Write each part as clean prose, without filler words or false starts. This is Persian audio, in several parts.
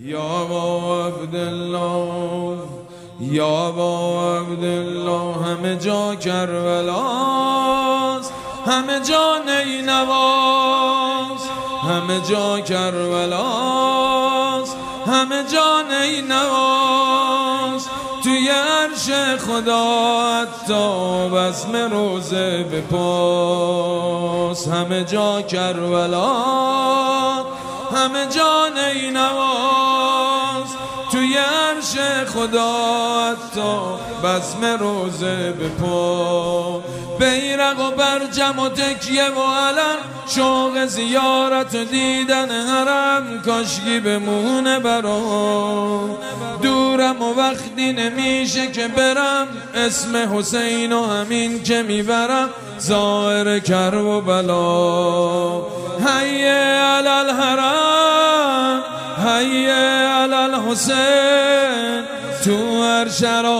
یا با عبدالله یا با عبدالله، همه جا کربلاست، همه جا نینواست، همه جا کربلاست، همه جا نینواست. توی عرش خدا حتی بزم روزه به پاس، همه جا کربلا، همه جا نینواست. توی عرش خدا حتی بزم روزه به پا، بیرق و برجم و تکیه و علم، شوق زیارت و دیدن حرم، کاشکی بمونه برام. دورم و وقتی نمیشه که برم، اسم حسین و همین که میبرم، ظاهر کرب و بلا. حی علی الحرم، حی علی الحسین، تو هر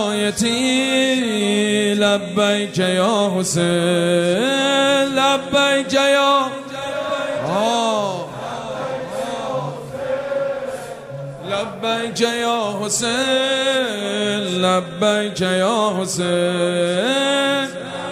شرایطی لبیک یا حسین، لبیک یا لبیک یا حسین، لبیک یا حسین.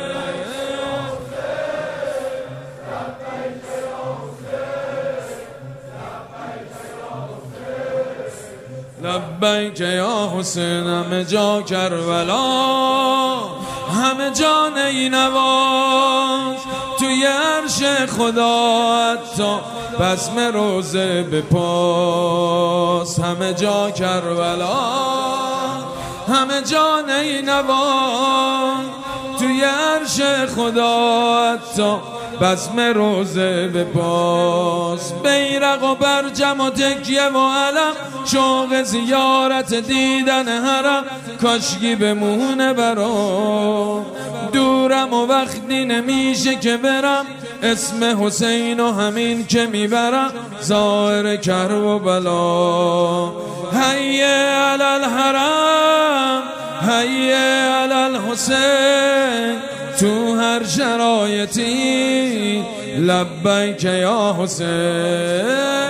لبیک یا حسین، همه جا کربلا، همه جا نینواست. توی عرش خدا حتی بزم روزه به پاس، همه جا کربلا، همه جا نینواست. توی عرش خدا حتی بزم روزه به پاس، بیرق و برجم و تکیه و علم، شوق زیارت دیدن حرم، کاشکی بمونه برام. دورم و وقتی نمیشه که برم، اسم حسین و همین که میبرم، ظاهر کرب و بلا. حی علی الحرم، حی علی الحسین، تو هر شرایطی لبیک یا حسین.